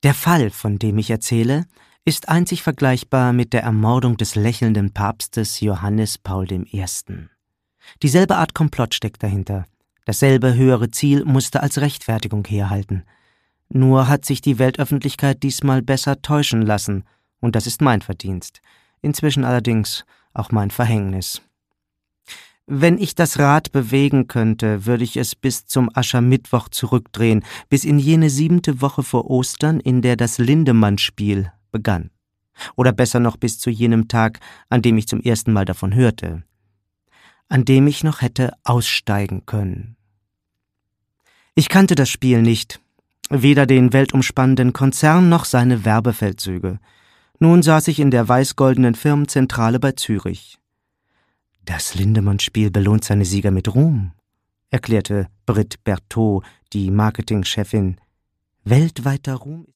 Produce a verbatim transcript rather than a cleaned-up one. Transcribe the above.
Der Fall, von dem ich erzähle, ist einzig vergleichbar mit der Ermordung des lächelnden Papstes Johannes Paul der Erste. Dieselbe Art Komplott steckt dahinter. Dasselbe höhere Ziel musste als Rechtfertigung herhalten. Nur hat sich die Weltöffentlichkeit diesmal besser täuschen lassen, und das ist mein Verdienst. Inzwischen allerdings auch mein Verhängnis. Wenn ich das Rad bewegen könnte, würde ich es bis zum Aschermittwoch zurückdrehen, bis in jene siebente Woche vor Ostern, in der das Lindemann-Spiel begann. Oder besser noch bis zu jenem Tag, an dem ich zum ersten Mal davon hörte. An dem ich noch hätte aussteigen können. Ich kannte das Spiel nicht, weder den weltumspannenden Konzern noch seine Werbefeldzüge. Nun saß ich in der weiß-goldenen Firmenzentrale bei Zürich. »Das Lindemann-Spiel belohnt seine Sieger mit Ruhm«, erklärte Britt Berthaud, die Marketingchefin. »Weltweiter Ruhm